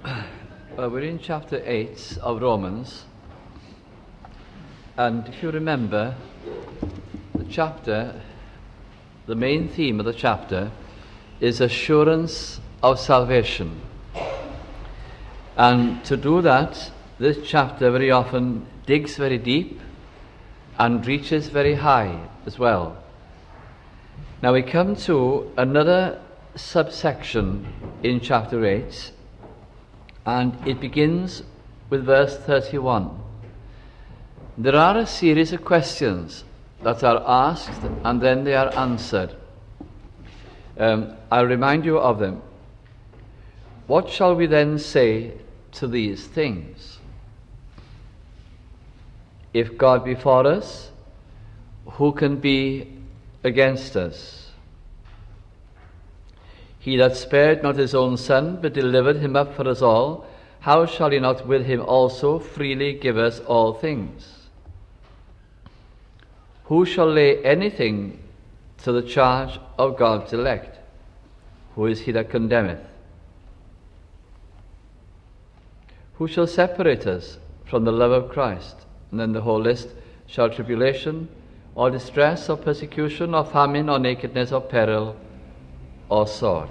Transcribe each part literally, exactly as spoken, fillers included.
Well, we're in chapter eight of Romans, and if you remember, the chapter, the main theme of the chapter is assurance of salvation. And to do that, this chapter very often digs very deep and reaches very high as well. Now we come to another subsection in chapter eight, and it begins with verse thirty-one. There are a series of questions that are asked and then they are answered. Um, I'll remind you of them. What shall we then say to these things? If God be for us, who can be against us? He that spared not his own Son, but delivered him up for us all, how shall he not with him also freely give us all things? Who shall lay anything to the charge of God's elect? Who is he that condemneth? Who shall separate us from the love of Christ? And then the whole list: shall tribulation, or distress, or persecution, or famine, or nakedness, or peril, or sword?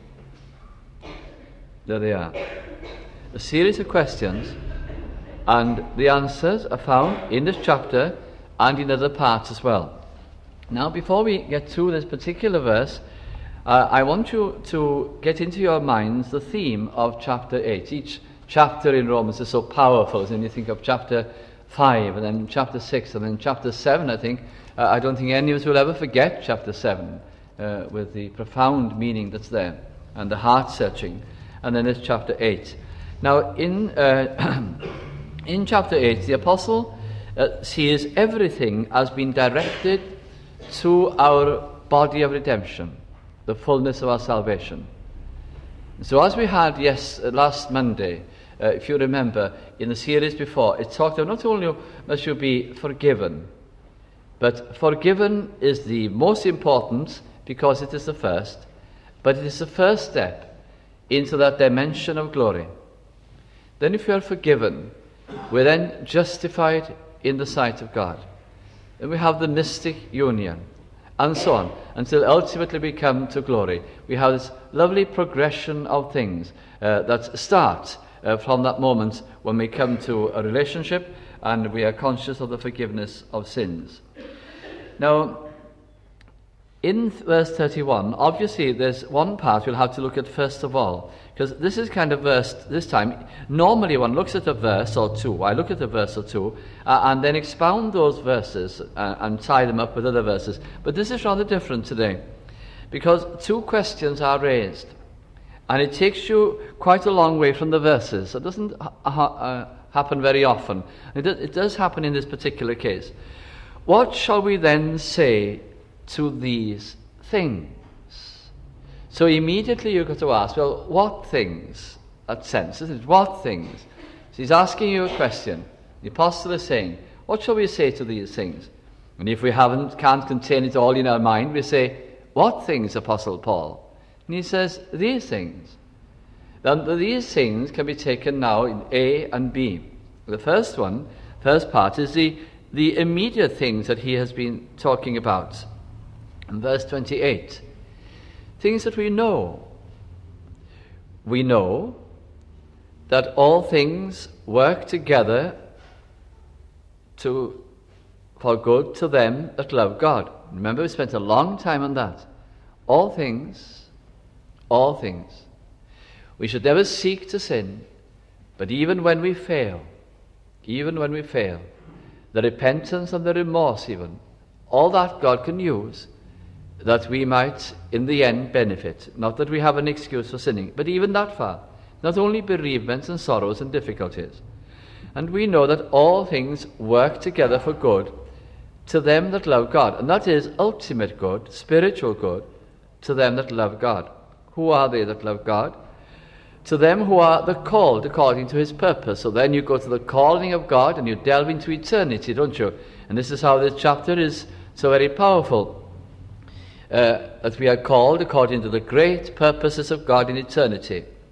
There they are. A series of questions, and the answers are found in this chapter and in other parts as well. Now, before we get through this particular verse, uh, I want you to get into your minds the theme of chapter eight. Each chapter in Romans is so powerful. When you think of chapter five, and then chapter six, and then chapter seven, I think, uh, I don't think any of us will ever forget chapter seven, uh, with the profound meaning that's there, and the heart-searching. And then there's chapter eight. Now, in uh, in chapter eight, the apostle uh, sees everything as being directed to our body of redemption, the fullness of our salvation. So as we had yes last Monday, uh, if you remember, in the series before, it talked about not only must you be forgiven, but forgiven is the most important because it is the first, but it is the first step into that dimension of glory. Then if you are forgiven, we're then justified in the sight of God. Then we have the mystic union, and so on, until ultimately we come to glory. We have this lovely progression of things uh, that start uh, from that moment when we come to a relationship and we are conscious of the forgiveness of sins. Now, in verse thirty-one, obviously there's one part we'll have to look at first of all, because this is kind of verse, this time, normally one looks at a verse or two, I look at a verse or two, uh, and then expound those verses uh, and tie them up with other verses. But this is rather different today, because two questions are raised, and it takes you quite a long way from the verses. It doesn't ha- ha- uh, happen very often. It, do- it does happen in this particular case. What shall we then say to these things? So immediately you've got to ask, well, what things? That sense, isn't it? What things? So he's asking you a question. The apostle is saying, what shall we say to these things? And if we haven't, can't contain it all in our mind, we say, what things, Apostle Paul? And he says, these things. Now, these things can be taken now in A and B. The first one, first part, is the, the immediate things that he has been talking about. In verse twenty-eight, things that we know. We know that all things work together to for good to them that love God. Remember, we spent a long time on that. All things, all things. We should never seek to sin, but even when we fail, even when we fail, the repentance and the remorse even, all that God can use, that we might in the end benefit. Not that we have an excuse for sinning, but even that far. Not only bereavements and sorrows and difficulties. And we know that all things work together for good to them that love God. And that is ultimate good, spiritual good, to them that love God. Who are they that love God? To them who are the called according to his purpose. So then you go to the calling of God and you delve into eternity, don't you? And this is how this chapter is so very powerful. Uh, that we are called according to the great purposes of God in eternity.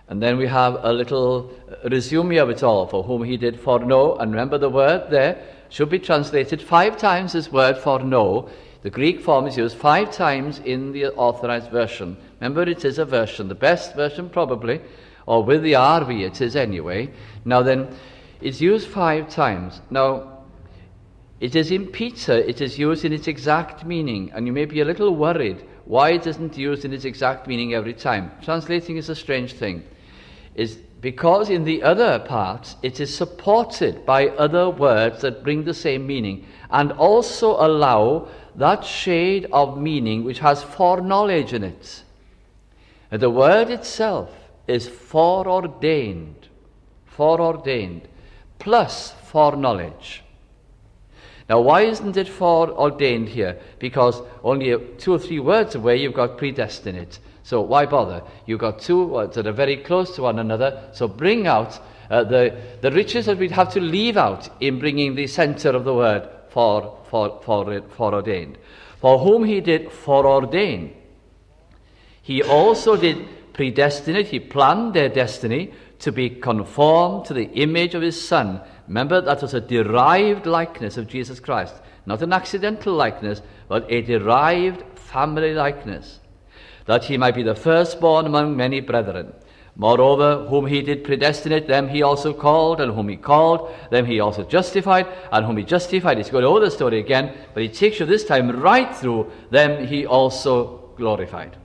And then we have a little resume of it all, for whom he did foreknow. And remember, the word there should be translated five times, this word foreknow. The Greek form is used five times in the Authorized Version. Remember, it is a version, the best version probably, or with the R V it is anyway. Now then, it's used five times. Now, it is in Peter, it is used in its exact meaning, and you may be a little worried why it isn't used in its exact meaning every time. Translating is a strange thing. Is because in the other parts it is supported by other words that bring the same meaning and also allow that shade of meaning which has foreknowledge in it. And the word itself is foreordained, foreordained, plus foreknowledge. Now, why isn't it foreordained here? Because only two or three words away you've got predestinate. So why bother? You've got two words that are very close to one another, so bring out uh, the, the riches that we'd have to leave out in bringing the center of the word for, for, for, foreordained. For whom he did foreordain, he also did predestinate, he planned their destiny to be conformed to the image of his Son. Remember, that was a derived likeness of Jesus Christ. Not an accidental likeness, but a derived family likeness. That he might be the firstborn among many brethren. Moreover, whom he did predestinate, them he also called, and whom he called, them he also justified, and whom he justified. He's going over the story again, but he takes you this time right through, them he also glorified.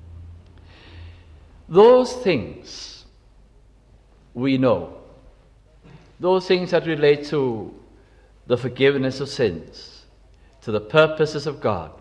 Those things we know. Those things that relate to the forgiveness of sins, to the purposes of God,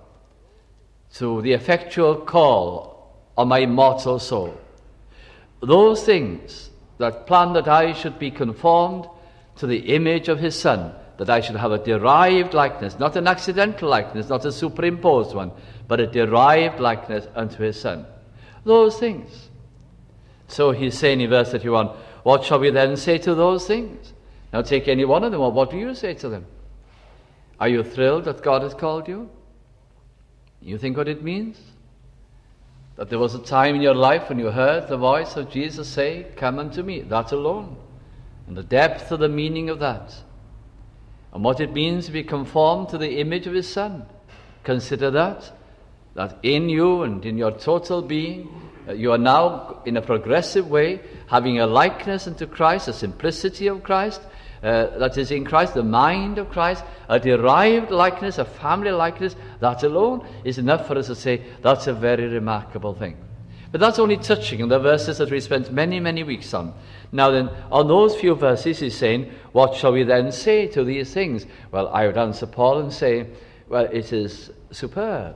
to the effectual call on my immortal soul. Those things that plan that I should be conformed to the image of his Son, that I should have a derived likeness, not an accidental likeness, not a superimposed one, but a derived likeness unto his Son. Those things. So he's saying in verse thirty-one, what shall we then say to those things? Now take any one of them, or what do you say to them? Are you thrilled that God has called you? You think what it means? That there was a time in your life when you heard the voice of Jesus say, come unto me, that alone. And the depth of the meaning of that. And what it means to be conformed to the image of his Son. Consider that, that in you and in your total being, you are now in a progressive way having a likeness unto Christ, a simplicity of Christ, uh, that is in Christ, the mind of Christ, a derived likeness, a family likeness. That alone is enough for us to say that's a very remarkable thing. But that's only touching on the verses that we spent many, many weeks on. Now then, on those few verses he's saying, what shall we then say to these things? Well, I would answer Paul and say, well, it is superb.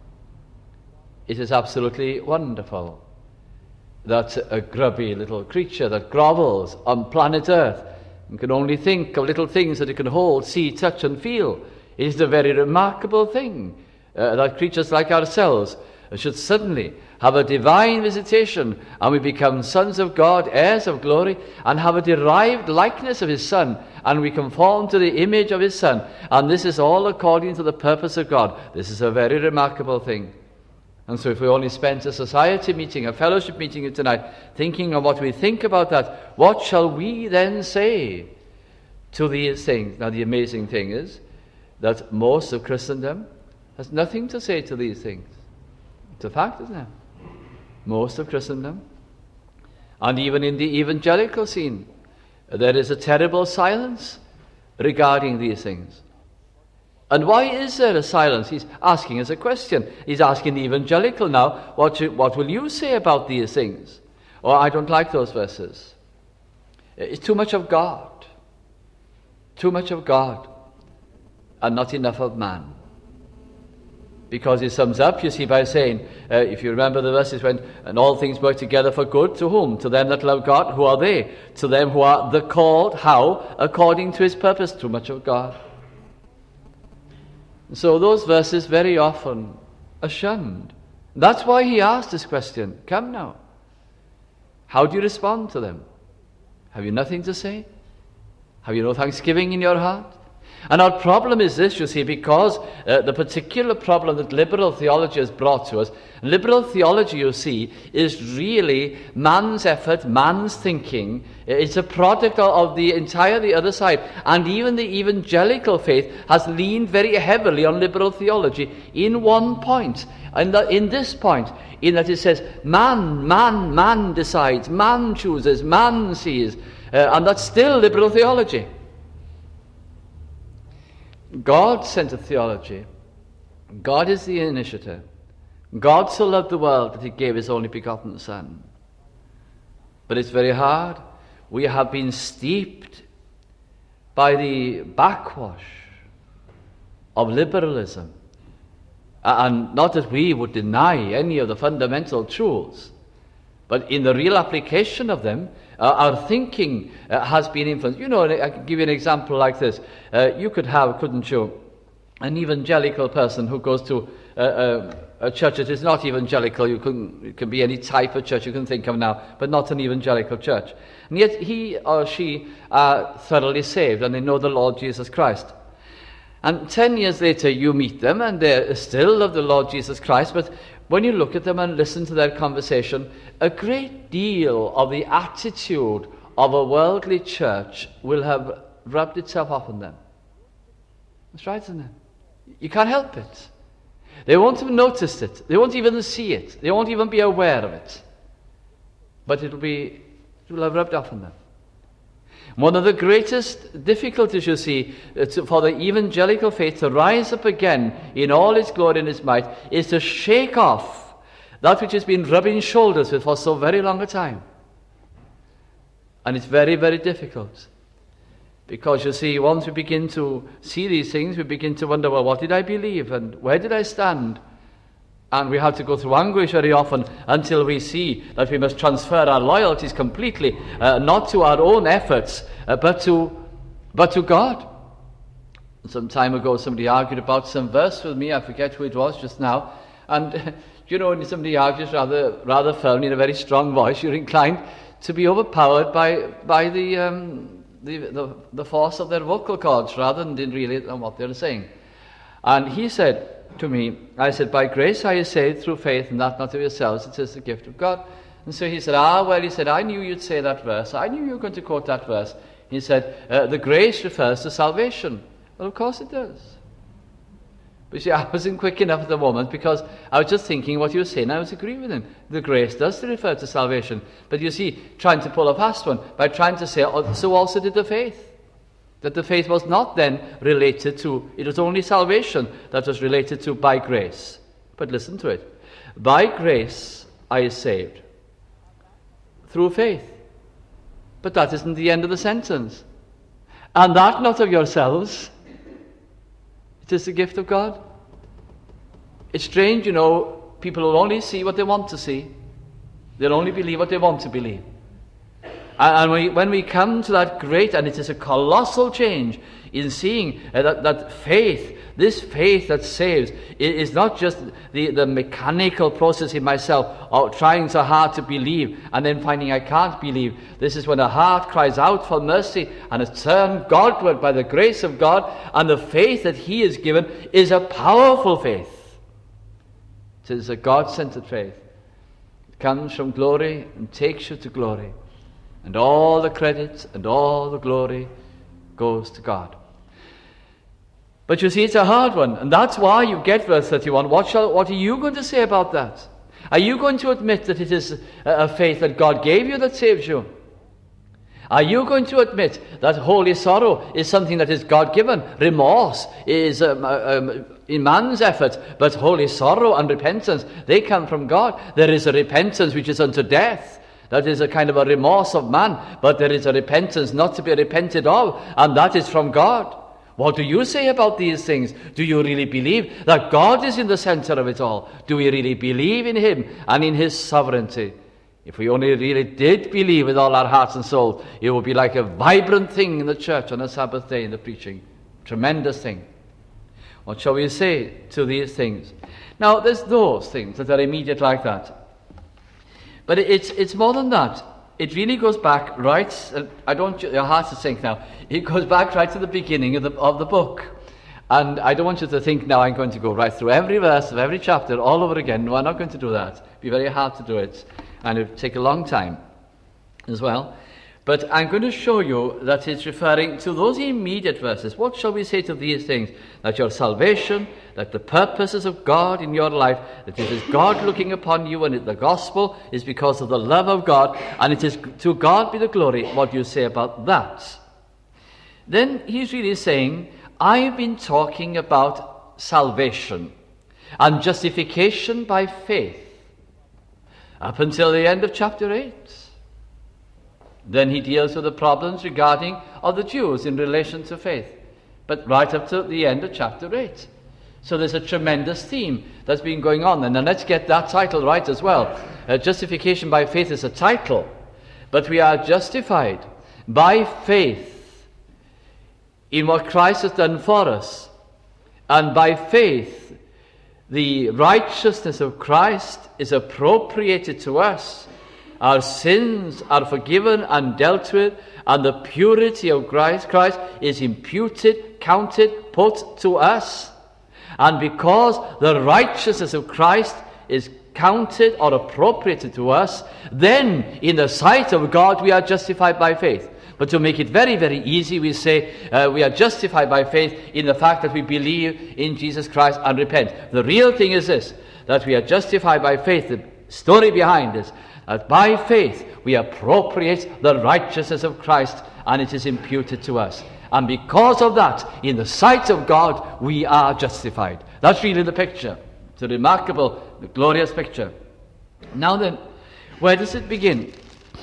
It is absolutely wonderful that a grubby little creature that grovels on planet Earth and can only think of little things that it can hold, see, touch and feel. It is a very remarkable thing uh, that creatures like ourselves should suddenly have a divine visitation and we become sons of God, heirs of glory, and have a derived likeness of his Son, and we conform to the image of his Son. And this is all according to the purpose of God. This is a very remarkable thing. And so if we only spent a society meeting, a fellowship meeting tonight, thinking of what we think about that, what shall we then say to these things? Now the amazing thing is that most of Christendom has nothing to say to these things. It's a fact, isn't it? Most of Christendom. And even in the evangelical scene, there is a terrible silence regarding these things. And why is there a silence? He's asking us a question. He's asking the evangelical now, what, you, what will you say about these things? Oh, I don't like those verses. It's too much of God. Too much of God. And not enough of man. Because he sums up, you see, by saying, uh, if you remember the verses when, and all things work together for good, to whom? To them that love God. Who are they? To them who are the called. How? According to his purpose. Too much of God. So those verses very often are shunned. That's why he asked this question. Come now. How do you respond to them? Have you nothing to say? Have you no thanksgiving in your heart? And our problem is this, you see, because uh, the particular problem that liberal theology has brought to us, liberal theology, you see, is really man's effort, man's thinking. It's a product of, of the entire the other side. And even the evangelical faith has leaned very heavily on liberal theology in one point, and in, in this point, in that it says, man, man, man decides, man chooses, man sees. Uh, and that's still liberal theology. God-centered theology. God is the initiator. God so loved the world that he gave his only begotten Son. But it's very hard. We have been steeped by the backwash of liberalism. And not that we would deny any of the fundamental truths, but in the real application of them, uh, our thinking uh, has been influenced. You know, I can give you an example like this. Uh, you could have, couldn't you, an evangelical person who goes to uh, uh, a church that is not evangelical. You can, it can be any type of church you can think of now, but not an evangelical church. And yet he or she are thoroughly saved, and they know the Lord Jesus Christ. And ten years later you meet them, and they still love the Lord Jesus Christ, but when you look at them and listen to their conversation, a great deal of the attitude of a worldly church will have rubbed itself off on them. That's right, isn't it? You can't help it. They won't have noticed it. They won't even see it. They won't even be aware of it. But it'll be, it will have rubbed off on them. One of the greatest difficulties, you see, to, for the evangelical faith to rise up again in all its glory and its might, is to shake off that which has been rubbing shoulders with for so very long a time. And it's very, very difficult. Because, you see, once we begin to see these things, we begin to wonder, well, what did I believe and where did I stand? And we have to go through anguish very often until we see that we must transfer our loyalties completely, uh, not to our own efforts, uh, but to but to God. Some time ago, somebody argued about some verse with me. I forget who it was just now. And uh, you know, when somebody argues rather rather firmly in a very strong voice, you're inclined to be overpowered by by the um, the, the the force of their vocal cords rather than really on what they're saying. And he said to me, I said, by grace are you saved through faith, and that not of yourselves, it is the gift of God. And so he said, ah, well, he said, I knew you'd say that verse. I knew you were going to quote that verse. He said, uh, the grace refers to salvation. Well, of course it does. But you see, I wasn't quick enough at the moment because I was just thinking what you were saying. I was agreeing with him. The grace does refer to salvation. But you see, trying to pull a fast one by trying to say, oh, so also did the faith. That the faith was not then related to, it was only salvation that was related to by grace. But listen to it. By grace are you saved. Through faith. But that isn't the end of the sentence. And that not of yourselves. It is the gift of God. It's strange, you know, people will only see what they want to see. They'll only believe what they want to believe. And we, when we come to that great, and it is a colossal change in seeing uh, that, that faith, this faith that saves, is not just the, the mechanical process in myself of trying so hard to believe and then finding I can't believe. This is when a heart cries out for mercy and is turned Godward by the grace of God, and the faith that he has given is a powerful faith. It is a God-centered faith. It comes from glory and takes you to glory. And all the credit and all the glory goes to God. But you see, it's a hard one. And that's why you get verse thirty-one. What, shall, what are you going to say about that? Are you going to admit that it is a faith that God gave you that saves you? Are you going to admit that holy sorrow is something that is God-given? Remorse is um, um, in man's effort, but holy sorrow and repentance, they come from God. There is a repentance which is unto death. That is a kind of a remorse of man, but there is a repentance not to be repented of, and that is from God. What do you say about these things? Do you really believe that God is in the center of it all? Do we really believe in him and in his sovereignty? If we only really did believe with all our hearts and souls, it would be like a vibrant thing in the church on a Sabbath day in the preaching. Tremendous thing. What shall we say to these things? Now, there's those things that are immediate like that. But it's it's more than that. it really goes back right, uh, I don't want your heart to sink now, it goes back right to the beginning of the, of the book. And I don't want you to think now I'm going to go right through every verse of every chapter all over again. No, I'm not going to do that. It'd be very hard to do it, and it would take a long time as well. But I'm going to show you that it's referring to those immediate verses. What shall we say to these things? That your salvation, that the purposes of God in your life, that it is God looking upon you, and the gospel is because of the love of God, and it is to God be the glory. What do you say about that? Then he's really saying, I've been talking about salvation and justification by faith up until the end of chapter eight. Then he deals with the problems regarding of the Jews in relation to faith, but right up to the end of chapter eight. So there's a tremendous theme that's been going on. And now let's get that title right as well. Uh, justification by faith is a title, but we are justified by faith in what Christ has done for us. And by faith, the righteousness of Christ is appropriated to us. Our sins are forgiven and dealt with, and the purity of Christ, Christ is imputed, counted, put to us. And because the righteousness of Christ is counted or appropriated to us, then in the sight of God we are justified by faith. But to make it very, very easy, we say uh, we are justified by faith in the fact that we believe in Jesus Christ and repent. The real thing is this, that we are justified by faith. The story behind this, that by faith we appropriate the righteousness of Christ, and it is imputed to us. And because of that, in the sight of God, we are justified. That's really the picture. It's a remarkable, glorious picture. Now then, where does it begin?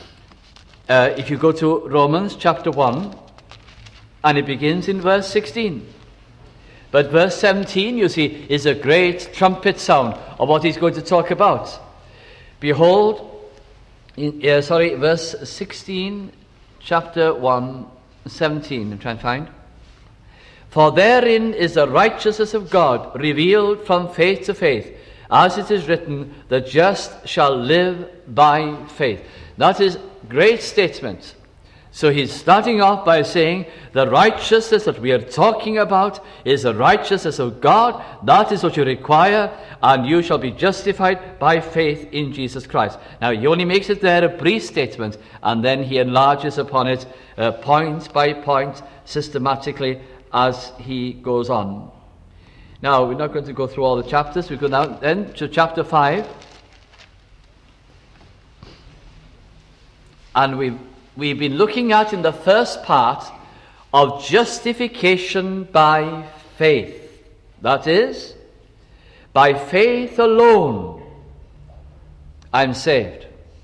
Uh, if you go to Romans chapter one, and it begins in verse sixteen. But verse seventeen, you see, is a great trumpet sound of what he's going to talk about. Behold, in, uh, sorry, verse sixteen, chapter one, seventeen, I'm trying to find. For therein is the righteousness of God revealed from faith to faith, as it is written, the just shall live by faith. That is great statement. So he's starting off by saying the righteousness that we are talking about is the righteousness of God. That is what you require, and you shall be justified by faith in Jesus Christ. Now he only makes it there a brief statement, and then he enlarges upon it uh, point by point, systematically, as he goes on. Now we're not going to go through all the chapters. We go now then to chapter five. And we've, we've been looking at in the first part of justification by faith. That is, by faith alone, I'm saved.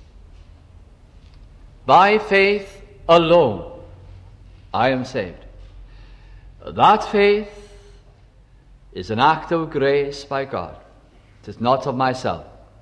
By faith alone, I am saved. That faith is an act of grace by God. It is not of myself.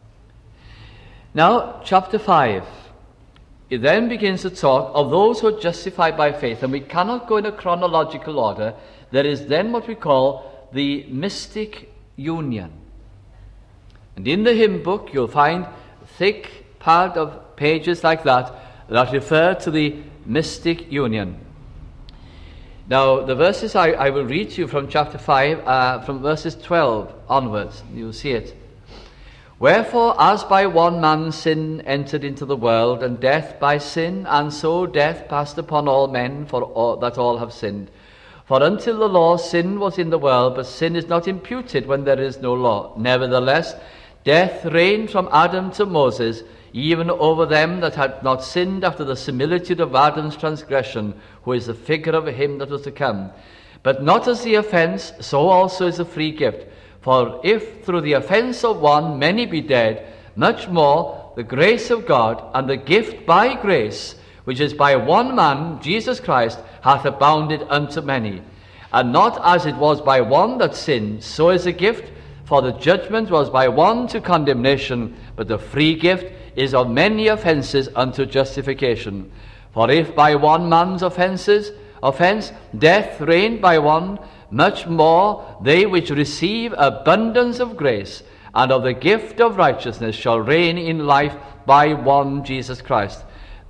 Now, chapter five. It then begins to talk of those who are justified by faith, and we cannot go in a chronological order. There is then what we call the mystic union. And in the hymn book you'll find a thick pad of pages like that that refer to the mystic union. Now the verses I, I will read to you from chapter five, uh, from verses twelve onwards. You'll see it. Wherefore, as by one man sin entered into the world, and death by sin, and so death passed upon all men, for all, that all have sinned. For until the law, sin was in the world, but sin is not imputed when there is no law. Nevertheless, death reigned from Adam to Moses, even over them that had not sinned after the similitude of Adam's transgression, who is the figure of him that was to come. But not as the offence, so also is the free gift. For if through the offence of one many be dead, much more the grace of God and the gift by grace, which is by one man, Jesus Christ, hath abounded unto many. And not as it was by one that sinned, so is the gift. For the judgment was by one to condemnation, but the free gift is of many offences unto justification. For if by one man's offences, offence, death reigned by one, much more they which receive abundance of grace and of the gift of righteousness shall reign in life by one Jesus Christ.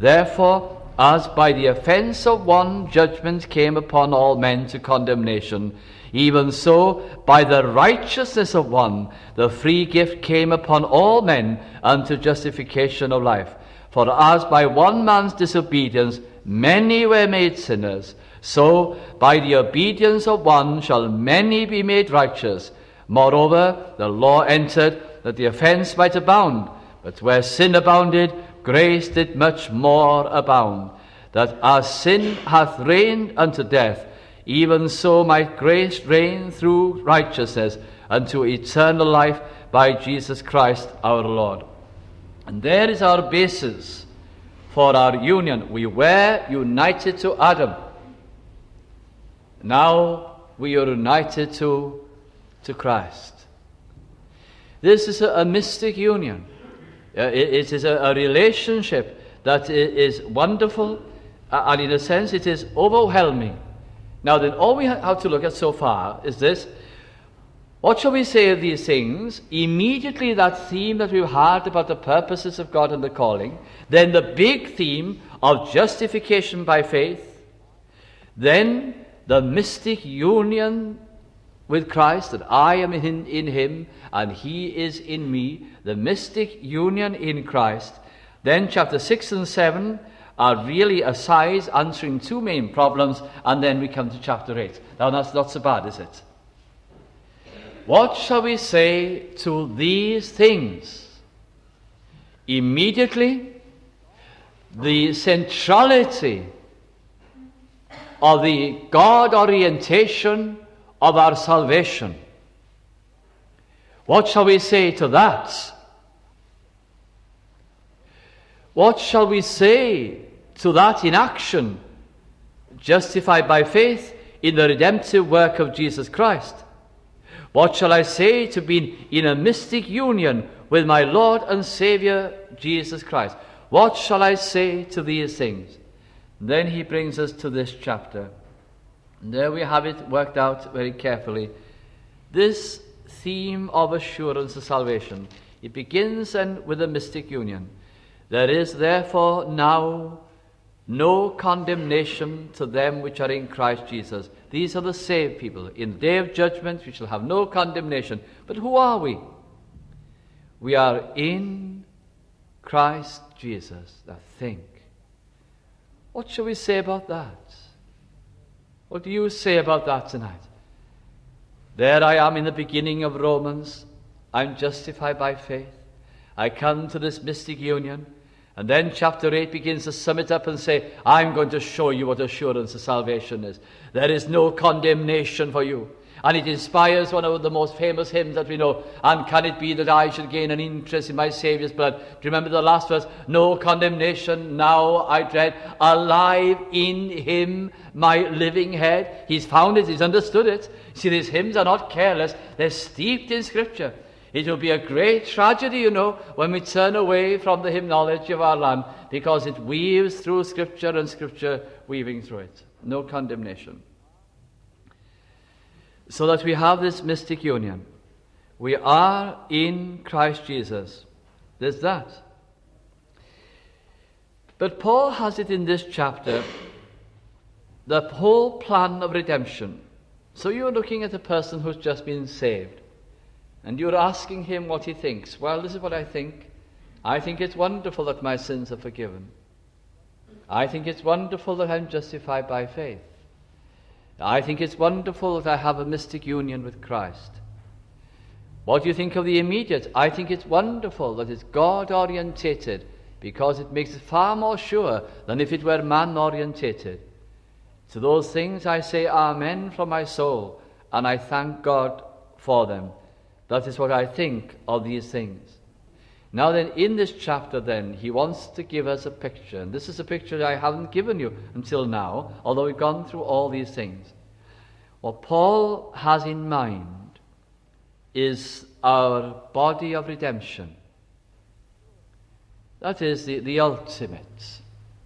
Therefore, as by the offense of one judgment came upon all men to condemnation, even so by the righteousness of one the free gift came upon all men unto justification of life. For as by one man's disobedience many were made sinners, so by the obedience of one shall many be made righteous. Moreover, the law entered that the offense might abound, but where sin abounded, grace did much more abound, that as sin hath reigned unto death, even so might grace reign through righteousness unto eternal life by Jesus Christ our Lord. And there is our basis for our union. We were united to Adam. Now we are united to, to Christ. This is a, a mystic union. Uh, it, it is a, a relationship that is wonderful, uh, and in a sense it is overwhelming. Now then, all we have to look at so far is this. What shall we say of these things? Immediately that theme that we've had about the purposes of God and the calling, then the big theme of justification by faith, then the mystic union with Christ, that I am in, in him and he is in me, the mystic union in Christ. Then chapter six and seven are really asides answering two main problems, and then we come to chapter eight. Now that's not so bad, is it? What shall we say to these things? Immediately, the centrality of the God orientation of our salvation. What shall we say to that? What shall we say to that in action, justified by faith in the redemptive work of Jesus Christ? What shall I say to being in a mystic union with my Lord and Saviour Jesus Christ? What shall I say to these things? Then he brings us to this chapter. And there we have it worked out very carefully. This theme of assurance of salvation. It begins then with a mystic union. There is therefore now no condemnation to them which are in Christ Jesus. These are the saved people. In the day of judgment we shall have no condemnation. But who are we? We are in Christ Jesus. Now think. What shall we say about that? What do you say about that tonight? There I am in the beginning of Romans. I'm justified by faith. I come to this mystic union. And then chapter eight begins to sum it up and say, I'm going to show you what assurance of salvation is. There is no condemnation for you. And it inspires one of the most famous hymns that we know. And can it be that I should gain an interest in my Saviour's blood? Do you remember the last verse? No condemnation now I dread. Alive in him my living head. He's found it. He's understood it. See, these hymns are not careless. They're steeped in Scripture. It will be a great tragedy, you know, when we turn away from the hymnology of our land, because it weaves through Scripture and Scripture weaving through it. No condemnation. So that we have this mystic union. We are in Christ Jesus. There's that. But Paul has it in this chapter, the whole plan of redemption. So you're looking at a person who's just been saved. And you're asking him what he thinks. Well, this is what I think. I think it's wonderful that my sins are forgiven. I think it's wonderful that I'm justified by faith. I think it's wonderful that I have a mystic union with Christ. What do you think of the immediate? I think it's wonderful that it's God-orientated, because it makes it far more sure than if it were man-orientated. To those things I say amen from my soul, and I thank God for them. That is what I think of these things. Now then, in this chapter then, he wants to give us a picture. And this is a picture that I haven't given you until now, although we've gone through all these things. What Paul has in mind is our body of redemption. That is the, the ultimate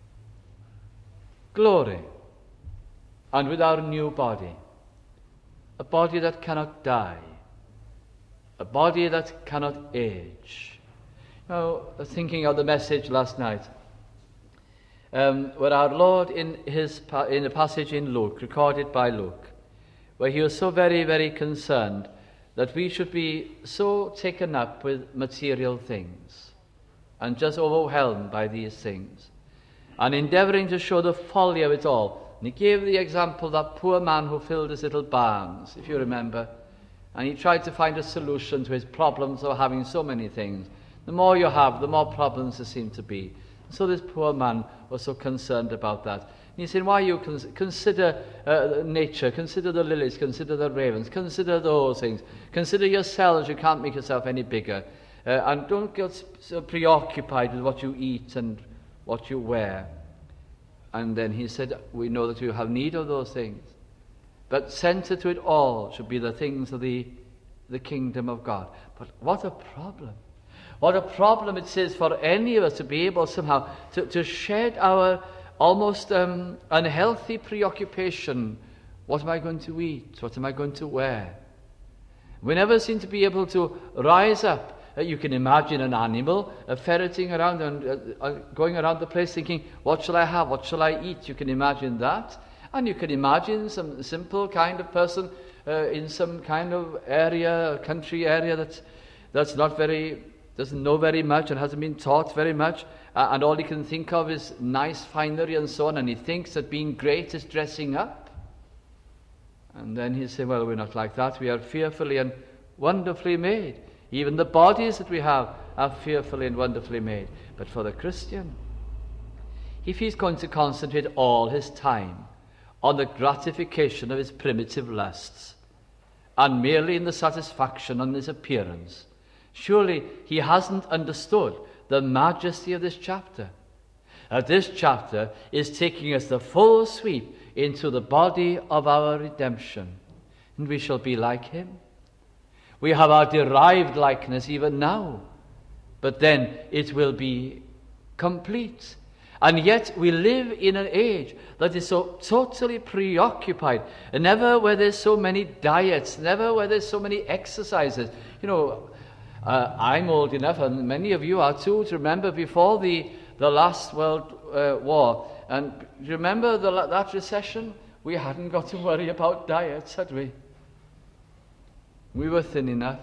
glory. And with our new body, a body that cannot die, a body that cannot age. Now, thinking of the message last night, um, where our Lord, in his in a passage in Luke, recorded by Luke, where he was so very, very concerned that we should be so taken up with material things and just overwhelmed by these things, and endeavouring to show the folly of it all. And he gave the example of that poor man who filled his little barns, if you remember, and he tried to find a solution to his problems of having so many things. The more you have, the more problems there seem to be. So this poor man was so concerned about that. And he said, why you cons- consider uh, nature, consider the lilies, consider the ravens, consider those things. Consider yourselves, you can't make yourself any bigger. Uh, and don't get so preoccupied with what you eat and what you wear. And then he said, we know that you have need of those things. But center to it all should be the things of the, the kingdom of God. But what a problem. What a problem it is for any of us to be able somehow to, to shed our almost um, unhealthy preoccupation. What am I going to eat? What am I going to wear? We never seem to be able to rise up. Uh, you can imagine an animal uh, ferreting around and uh, uh, going around the place thinking, what shall I have? What shall I eat? You can imagine that. And you can imagine some simple kind of person uh, in some kind of area, country area that's, that's not very, doesn't know very much and hasn't been taught very much. Uh, and all he can think of is nice finery and so on. And he thinks that being great is dressing up. And then he'll say, well, we're not like that. We are fearfully and wonderfully made. Even the bodies that we have are fearfully and wonderfully made. But for the Christian, if he's going to concentrate all his time on the gratification of his primitive lusts and merely in the satisfaction on his appearance, surely he hasn't understood the majesty of this chapter. Uh, this chapter is taking us the full sweep into the body of our redemption, and we shall be like him. We have our derived likeness even now, but then it will be complete. And yet we live in an age that is so totally preoccupied. And never were there so many diets, never were there so many exercises. You know, uh, I'm old enough, and many of you are too, to remember before the, the last World uh, War. And remember the, that recession? We hadn't got to worry about diets, had we? We were thin enough.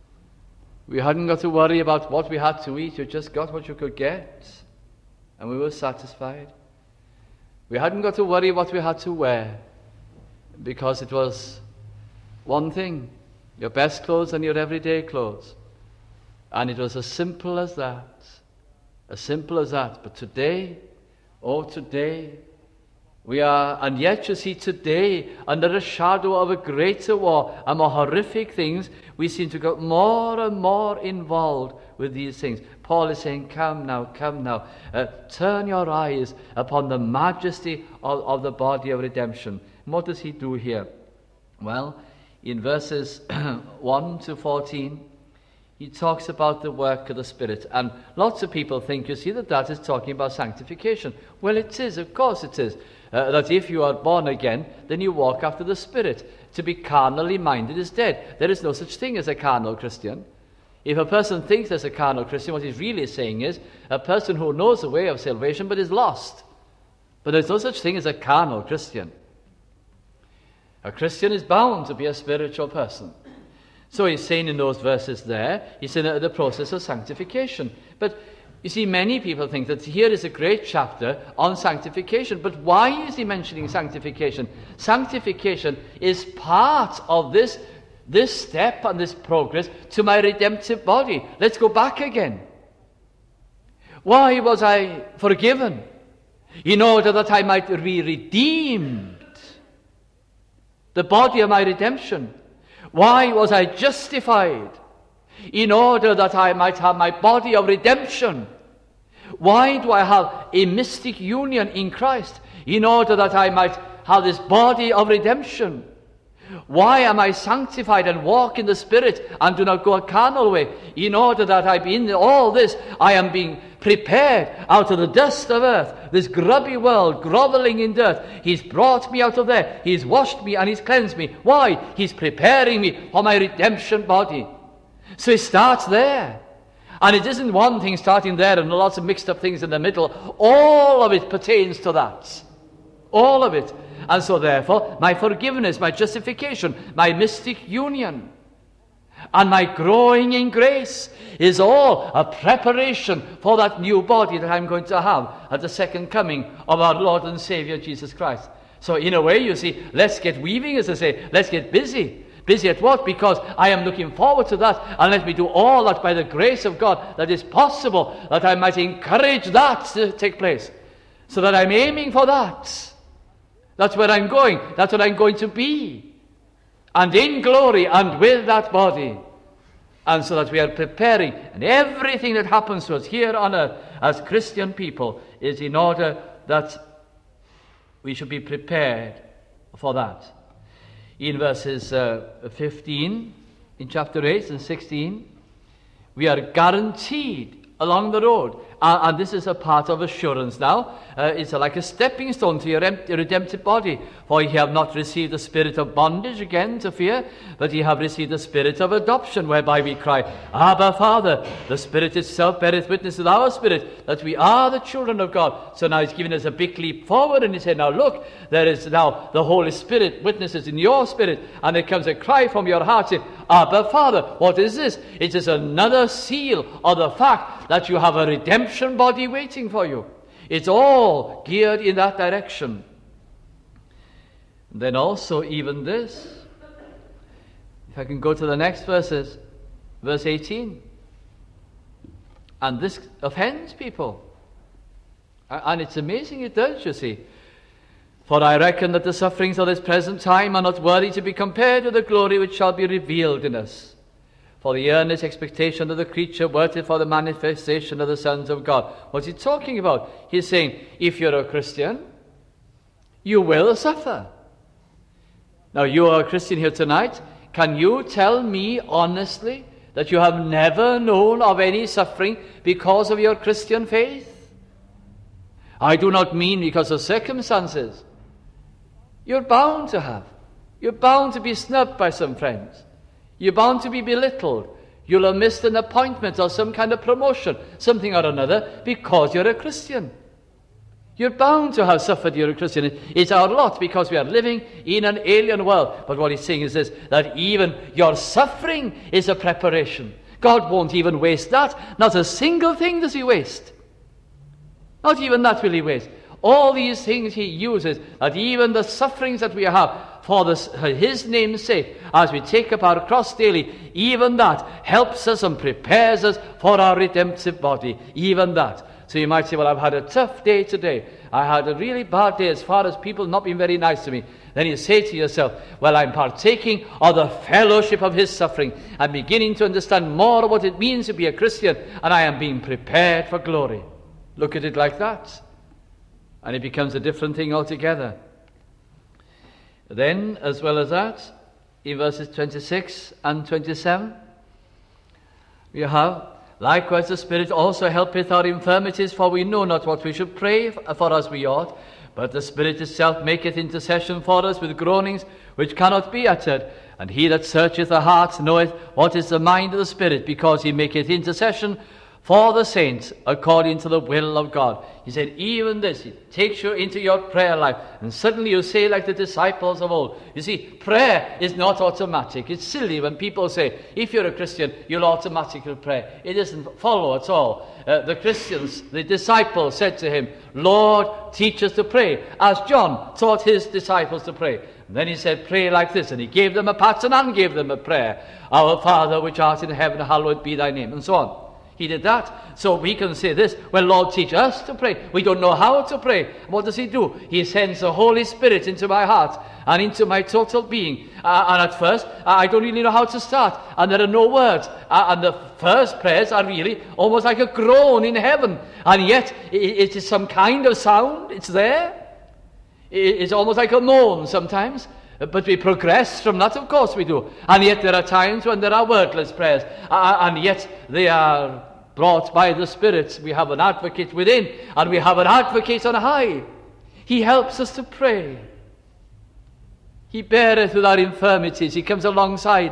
We hadn't got to worry about what we had to eat. You just got what you could get. And we were satisfied. We hadn't got to worry what we had to wear, because it was one thing, your best clothes and your everyday clothes. And it was as simple as that. As simple as that. But today, oh today, we are, and yet you see today, under the shadow of a greater war and more horrific things, we seem to get more and more involved with these things. Paul is saying, come now, come now. Uh, turn your eyes upon the majesty of, of the body of redemption. And what does he do here? Well, in verses one to fourteen, he talks about the work of the Spirit. And lots of people think, you see, that that is talking about sanctification. Well, it is, of course it is. Uh, that if you are born again, then you walk after the Spirit. To be carnally minded is dead. There is no such thing as a carnal Christian. If a person thinks there's a carnal Christian, what he's really saying is a person who knows the way of salvation but is lost. But there's no such thing as a carnal Christian. A Christian is bound to be a spiritual person. So he's saying in those verses there, he's in the process of sanctification. But you see, many people think that here is a great chapter on sanctification. But why is he mentioning sanctification? Sanctification is part of this, this step and this progress to my redemptive body. Let's go back again. Why was I forgiven? In order that I might be redeemed. The body of my redemption. Why was I justified? In order that I might have my body of redemption. Why do I have a mystic union in Christ? In order that I might have this body of redemption. Why am I sanctified and walk in the Spirit and do not go a carnal way? In order that I be in all this, I am being prepared out of the dust of earth, this grubby world, groveling in dirt. He's brought me out of there. He's washed me and he's cleansed me. Why? He's preparing me for my redemption body. So it starts there. And it isn't one thing starting there and lots of mixed up things in the middle. All of it pertains to that. All of it. And so therefore, my forgiveness, my justification, my mystic union, and my growing in grace is all a preparation for that new body that I'm going to have at the second coming of our Lord and Savior Jesus Christ. So in a way, you see, let's get weaving, as I say. Let's get busy. Busy at what? Because I am looking forward to that, and let me do all that by the grace of God that is possible, that I might encourage that to take place, so that I'm aiming for that. That's where I'm going. That's what I'm going to be. And in glory and with that body. And so that we are preparing, and everything that happens to us here on earth as Christian people is in order that we should be prepared for that. In verses uh, fifteen, in chapter eight and sixteen, we are guaranteed along the road. Uh, and this is a part of assurance now. Uh, it's like a stepping stone to your em- redemptive body. For ye have not received the spirit of bondage again to fear, but ye have received the spirit of adoption, whereby we cry, Abba, Father. The Spirit itself beareth witness with our spirit that we are the children of God. So now he's giving us a big leap forward, and he said, now look, there is now the Holy Spirit witnesses in your spirit, and there comes a cry from your heart, saying, Abba, Father. What is this? It is another seal of the fact that you have a redemption body waiting for you. It's all geared in that direction. Then also even this, if I can go to the next verses, verse eighteen. And this offends people. And it's amazing it does, you see. For I reckon that the sufferings of this present time are not worthy to be compared with the glory which shall be revealed in us. For the earnest expectation of the creature waiteth for the manifestation of the sons of God. What's he talking about? He's saying, if you're a Christian, you will suffer. Now, you are a Christian here tonight. Can you tell me honestly that you have never known of any suffering because of your Christian faith? I do not mean because of circumstances. You're bound to have. You're bound to be snubbed by some friends. You're bound to be belittled. You'll have missed an appointment or some kind of promotion, something or another, because you're a Christian. You're bound to have suffered, you're a Christian. It's our lot because we are living in an alien world. But what he's saying is this, that even your suffering is a preparation. God won't even waste that. Not a single thing does he waste. Not even that will he waste. All these things he uses, that even the sufferings that we have for this, his name's sake, as we take up our cross daily, even that helps us and prepares us for our redemptive body. Even that. So you might say, well, I've had a tough day today. I had a really bad day as far as people not being very nice to me. Then you say to yourself, well, I'm partaking of the fellowship of his suffering. I'm beginning to understand more of what it means to be a Christian, and I am being prepared for glory. Look at it like that. And it becomes a different thing altogether. Then, as well as that, in verses twenty-six and twenty-seven, we have, likewise the Spirit also helpeth our infirmities, for we know not what we should pray for as we ought, but the Spirit itself maketh intercession for us with groanings which cannot be uttered. And he that searcheth the hearts knoweth what is the mind of the Spirit, because he maketh intercession for the saints according to the will of God. He said, even this, it takes you into your prayer life, and suddenly you say like the disciples of old. You see, prayer is not automatic. It's silly when people say, if you're a Christian, you'll automatically pray. It doesn't follow at all. Uh, the Christians, the disciples said to him, Lord, teach us to pray, as John taught his disciples to pray. And then he said, pray like this, and he gave them a pattern and gave them a prayer. Our Father which art in heaven, hallowed be thy name, and so on. He did that. So we can say this, well, Lord, teach us to pray. We don't know how to pray. What does he do? He sends the Holy Spirit into my heart and into my total being. Uh, and at first, uh, I don't really know how to start. And there are no words. Uh, and the first prayers are really almost like a groan in heaven. And yet, it, it is some kind of sound. It's there. It, it's almost like a moan sometimes. But we progress from that, of course we do. And yet there are times when there are wordless prayers. Uh, and yet they are brought by the Spirit. We have an advocate within, and we have an advocate on high. He helps us to pray. He beareth with our infirmities. He comes alongside us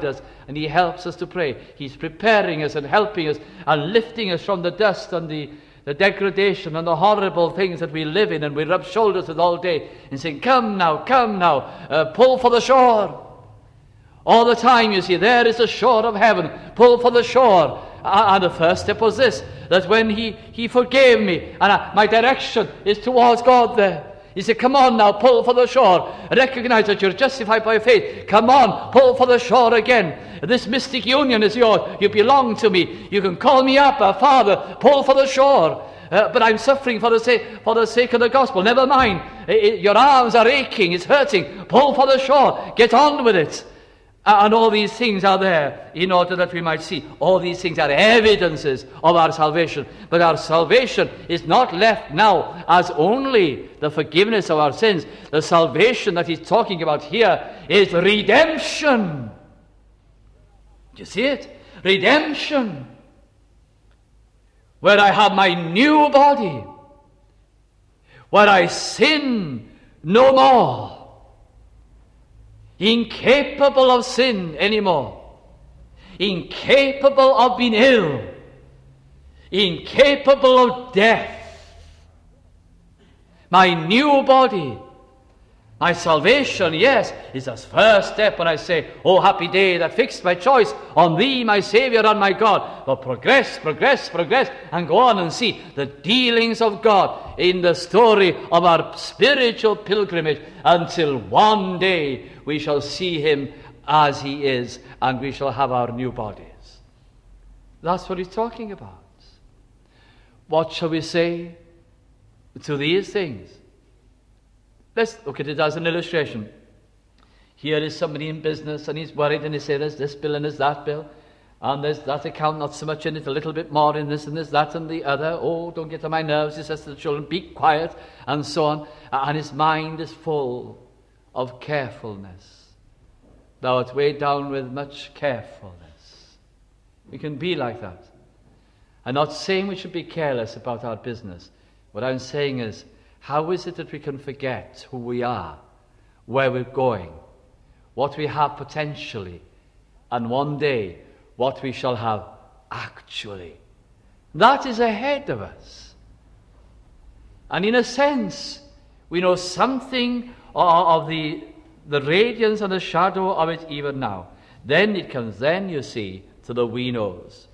and he helps us to pray. He's preparing us and helping us and lifting us from the dust and the, the degradation and the horrible things that we live in and we rub shoulders with all day and saying, come now, come now, uh, pull for the shore. All the time, you see, there is the shore of heaven. Pull for the shore. Uh, and the first step was this, that when he, he forgave me, and I, my direction is towards God there. He said, come on now, pull for the shore. Recognize that you're justified by faith. Come on, pull for the shore again. This mystic union is yours. You belong to me. You can call me up, uh, Father, pull for the shore. Uh, but I'm suffering for the, sake, for the sake of the gospel. Never mind. It, it, your arms are aching. It's hurting. Pull for the shore. Get on with it. And all these things are there in order that we might see. All these things are evidences of our salvation. But our salvation is not left now as only the forgiveness of our sins. The salvation that he's talking about here is redemption. Do you see it? Redemption. Where I have my new body. Where I sin no more. Incapable of sin anymore, incapable of being ill, incapable of death. My new body, my salvation, yes, is the first step when I say, oh, happy day that fixed my choice on thee, my Saviour and my God. But progress, progress, progress, and go on and see the dealings of God in the story of our spiritual pilgrimage until one day we shall see him as he is, and we shall have our new bodies. That's what he's talking about. What shall we say to these things? Let's look at it as an illustration. Here is somebody in business, and he's worried, and he says, there's this bill and there's that bill, and there's that account, not so much in it, a little bit more in this, and there's that and the other. Oh, don't get on my nerves, he says to the children, be quiet, and so on. And his mind is full of carefulness. Thou art weighed down with much carefulness. We can be like that. I'm not saying we should be careless about our business. What I'm saying is, how is it that we can forget who we are, where we're going, what we have potentially, and one day what we shall have actually? That is ahead of us. And in a sense, we know something of the, the radiance and the shadow of it even now. Then it comes, then you see, to the we knows.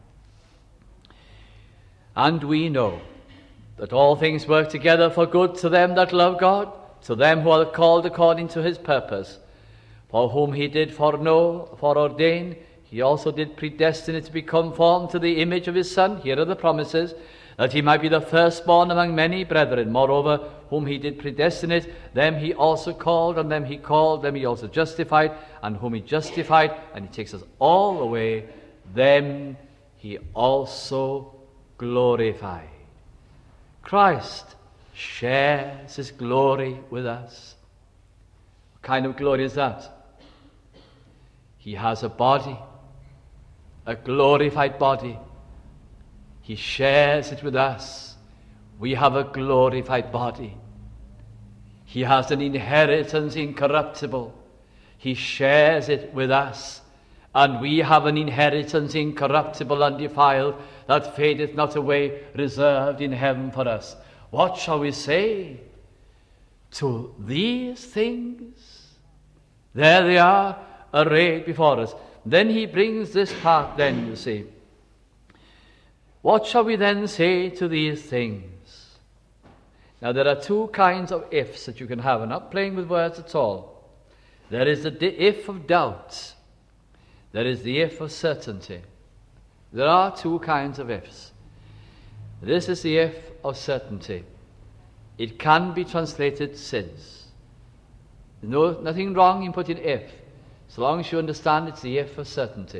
And we know that all things work together for good to them that love God, to them who are called according to his purpose. For whom he did foreknow, foreordain, he also did predestine to be conformed to the image of his Son. Here are the promises, that he might be the firstborn among many brethren. Moreover, whom he did predestinate, them he also called, and them he called, them he also justified, and whom he justified, and he takes us all the way, them he also glorified. Christ shares his glory with us. What kind of glory is that? He has a body, a glorified body. He shares it with us. We have a glorified body. He has an inheritance incorruptible. He shares it with us. And we have an inheritance incorruptible, undefiled, that fadeth not away, reserved in heaven for us. What shall we say to these things? There they are, arrayed before us. Then he brings this part, then, you see. What shall we then say to these things? Now, there are two kinds of ifs that you can have. I'm not playing with words at all. There is the if of doubt. There is the if of certainty. There are two kinds of ifs. This is the if of certainty. It can be translated since. There's no, nothing wrong in putting if, so long as you understand it's the if of certainty.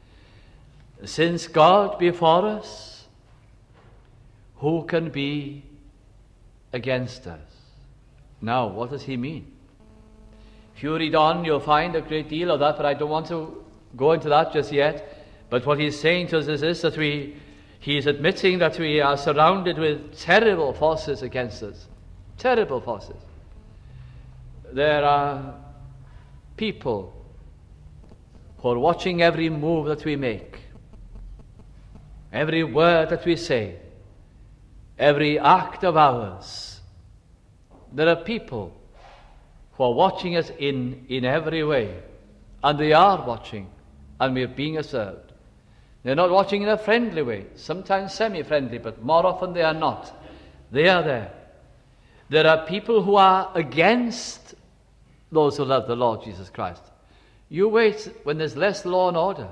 Since God be for us, who can be against us? Now, what does he mean? If you read on, you'll find a great deal of that, but I don't want to go into that just yet. But what he's saying to us is this, that we, he's admitting that we are surrounded with terrible forces against us. Terrible forces. There are people who are watching every move that we make, every word that we say, every act of ours. There are people who are watching us in, in every way, and they are watching, and we are being observed. They're not watching in a friendly way, sometimes semi-friendly, but more often they are not. They are there. There are people who are against those who love the Lord Jesus Christ. You wait when there's less law and order.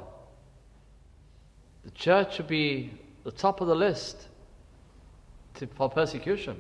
The church should be the top of the list to, for persecution.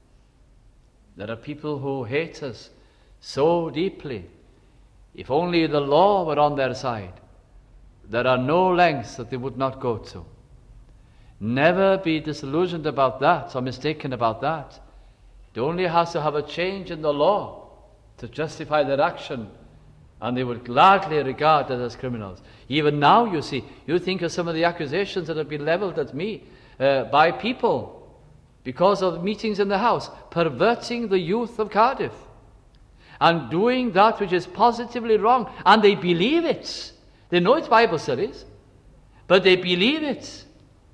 There are people who hate us so deeply. If only the law were on their side, there are no lengths that they would not go to. Never be disillusioned about that or mistaken about that. It only has to have a change in the law to justify their action, and they would gladly regard us as criminals. Even now, you see, you think of some of the accusations that have been leveled at me uh, by people because of meetings in the house, perverting the youth of Cardiff and doing that which is positively wrong, and they believe it. They know it's Bible studies, but they believe it.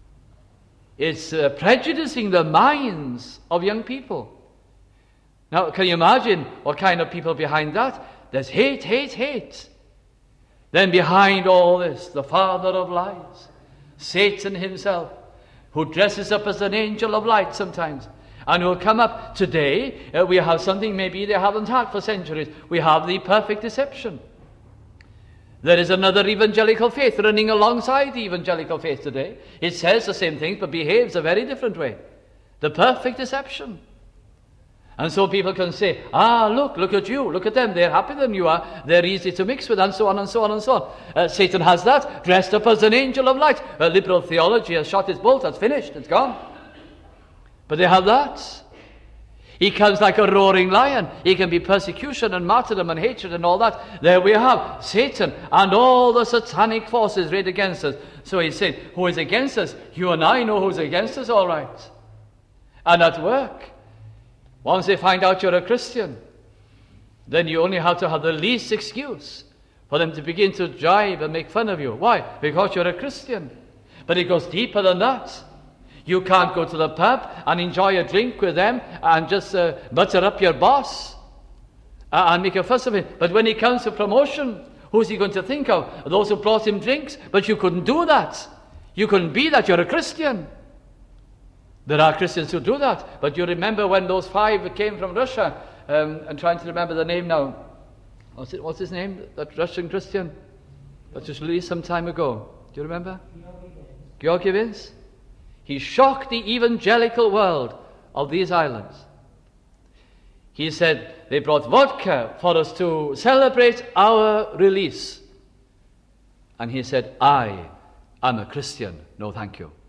It's uh, prejudicing the minds of young people. Now, can you imagine what kind of people behind that? There's hate, hate, hate. Then behind all this, the father of lies, Satan himself, who dresses up as an angel of light sometimes, and will come up. Today, uh, we have something maybe they haven't had for centuries. We have the perfect deception. There is another evangelical faith running alongside the evangelical faith today. It says the same things, but behaves a very different way. The perfect deception. And so people can say, ah, look, look at you, look at them, they're happier than you are, they're easy to mix with, and so on and so on and so on. Uh, Satan has that, dressed up as an angel of light. Uh, liberal theology has shot its bolt, that's finished, it's gone. But they have that. He comes like a roaring lion. He can be persecution and martyrdom and hatred and all that. There we have Satan and all the satanic forces arrayed against us. So he's saying, who is against us? You and I know who's against us, all right. And at work, once they find out you're a Christian, then you only have to have the least excuse for them to begin to jibe and make fun of you. Why? Because you're a Christian. But it goes deeper than that. You can't go to the pub and enjoy a drink with them and just uh, butter up your boss uh, and make a fuss of him. But when he comes to promotion, who's he going to think of? Those who brought him drinks? But you couldn't do that. You couldn't be that. You're a Christian. There are Christians who do that. But you remember when those five came from Russia, um, I'm trying to remember the name now. What's, it, what's his name? That Russian Christian that was released some time ago. Do you remember? Georgy Vince. He shocked the evangelical world of these islands. He said, they brought vodka for us to celebrate our release. And he said, I am a Christian. No, thank you.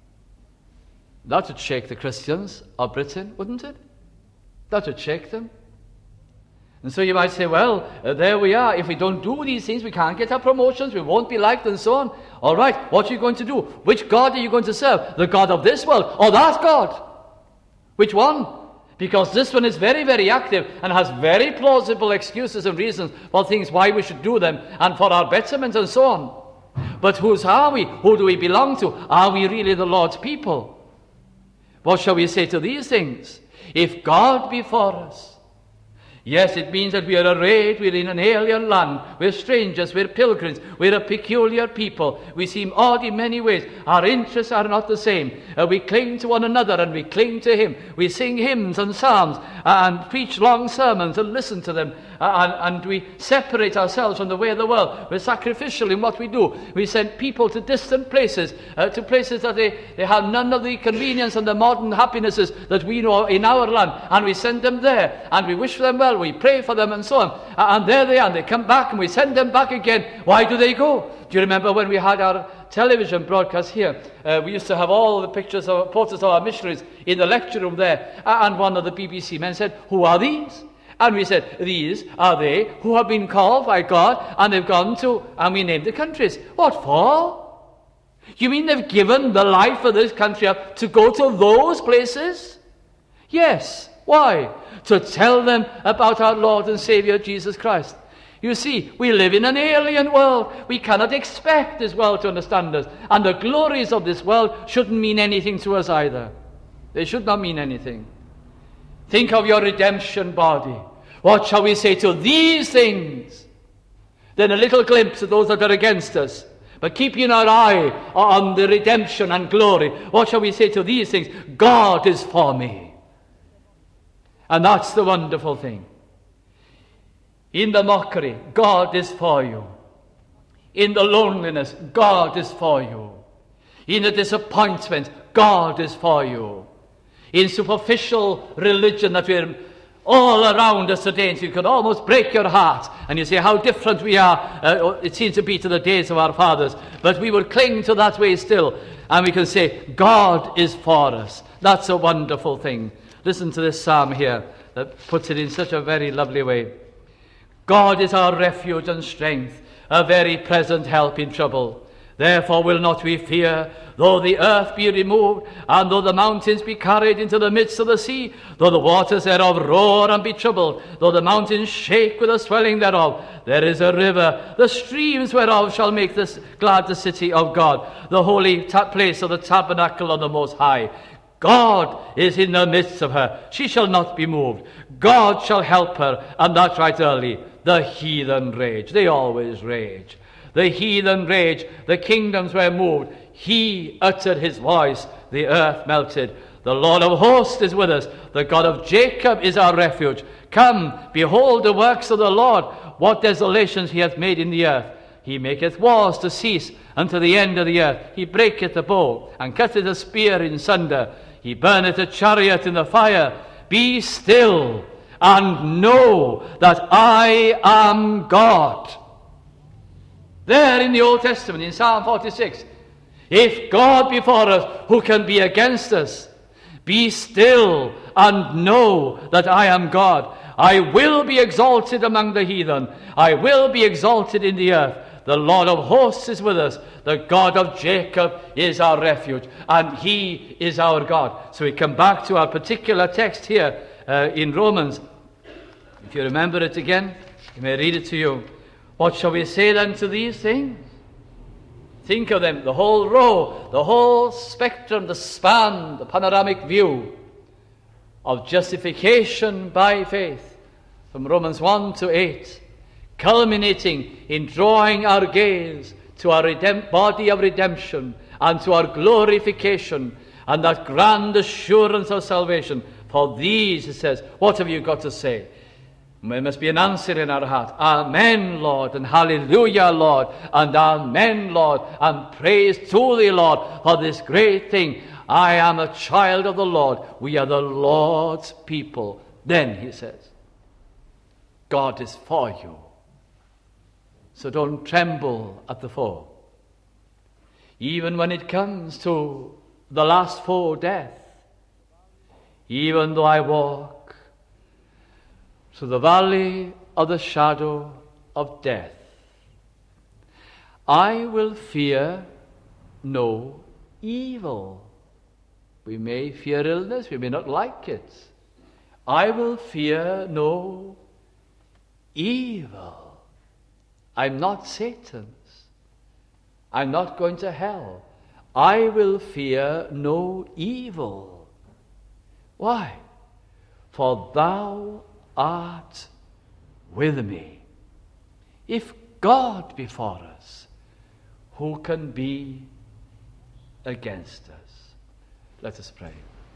That would shake the Christians of Britain, wouldn't it? That would shake them. And so you might say, well, uh, there we are. If we don't do these things, we can't get our promotions, we won't be liked and so on. All right, what are you going to do? Which God are you going to serve? The God of this world or that God? Which one? Because this one is very, very active and has very plausible excuses and reasons for things why we should do them and for our betterment and so on. But whose are we? Who do we belong to? Are we really the Lord's people? What shall we say to these things? If God be for us, yes, it means that we are arrayed, we're in an alien land, we're strangers, we're pilgrims, we're a peculiar people. We seem odd in many ways. Our interests are not the same. Uh, we cling to one another and we cling to Him. We sing hymns and psalms and preach long sermons and listen to them. Uh, and, and we separate ourselves from the way of the world. We're sacrificial in what we do. We send people to distant places, uh, to places that they, they have none of the convenience and the modern happinesses that we know in our land. And we send them there and we wish them well. We pray for them and so on. And there they are. And they come back and we send them back again. Why do they go? Do you remember when we had our television broadcast here? Uh, we used to have all the pictures of portraits of our missionaries in the lecture room there. And one of the B B C men said, who are these? And we said, these are they who have been called by God and they've gone to, and we named the countries. What for? You mean they've given the life of this country up to go to those places? Yes. Why? To tell them about our Lord and Savior Jesus Christ. You see, we live in an alien world. We cannot expect this world to understand us. And the glories of this world shouldn't mean anything to us either. They should not mean anything. Think of your redemption body. What shall we say to these things? Then a little glimpse of those that are against us. But keeping our eye on the redemption and glory, what shall we say to these things? God is for me. And that's the wonderful thing. In the mockery, God is for you. In the loneliness, God is for you. In the disappointment, God is for you. In superficial religion that we're all around us today, and so you can almost break your heart, and you say how different we are, uh, it seems to be to the days of our fathers, but we will cling to that way still, and we can say, God is for us. That's a wonderful thing. Listen to this psalm here that puts it in such a very lovely way. God is our refuge and strength, a very present help in trouble. Therefore will not we fear, though the earth be removed, and though the mountains be carried into the midst of the sea, though the waters thereof roar and be troubled, though the mountains shake with the swelling thereof. There is a river, the streams whereof shall make this glad the city of God, the holy ta- place of the tabernacle of the Most High. God is in the midst of her. She shall not be moved. God shall help her, and that right early. The heathen rage. They always rage. The heathen rage. The kingdoms were moved. He uttered his voice. The earth melted. The Lord of hosts is with us. The God of Jacob is our refuge. Come, behold the works of the Lord. What desolations he hath made in the earth. He maketh wars to cease unto the end of the earth. He breaketh the bow, and cutteth a spear in sunder. He burneth a chariot in the fire. Be still, and know that I am God. There in the Old Testament, in Psalm forty-six, if God be for us, who can be against us? Be still and know that I am God. I will be exalted among the heathen. I will be exalted in the earth. The Lord of hosts is with us. The God of Jacob is our refuge, and he is our God. So we come back to our particular text here uh, in Romans. If you remember it again, you may read it to you. What shall we say then to these things? Think of them, the whole row, the whole spectrum, the span, the panoramic view of justification by faith from Romans one to eight, culminating in drawing our gaze to our redemp- body of redemption and to our glorification and that grand assurance of salvation. For these, it says, what have you got to say? There must be an answer in our heart. Amen, Lord, and hallelujah, Lord, and amen, Lord, and praise to thee, Lord, for this great thing. I am a child of the Lord. We are the Lord's people. Then, he says, God is for you. So don't tremble at the foe. Even when it comes to the last foe, death. Even though I walk through the valley of the shadow of death, I will fear no evil. We may fear illness, we may not like it. I will fear no evil. I'm not Satan's. I'm not going to hell. I will fear no evil. Why? For thou art with me. If God be for us, who can be against us? Let us pray.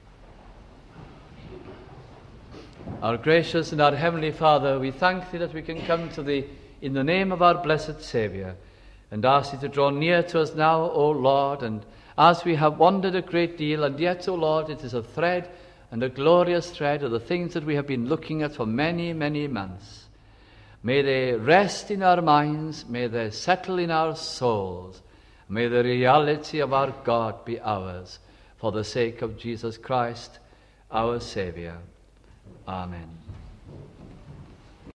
Our gracious and our heavenly Father, we thank thee that we can come to thee in the name of our blessed Saviour, and ask thee to draw near to us now, O Lord. And as we have wandered a great deal, and yet, O Lord, it is a thread and a glorious thread of the things that we have been looking at for many, many months. May they rest in our minds, may they settle in our souls, may the reality of our God be ours, for the sake of Jesus Christ, our Saviour. Amen.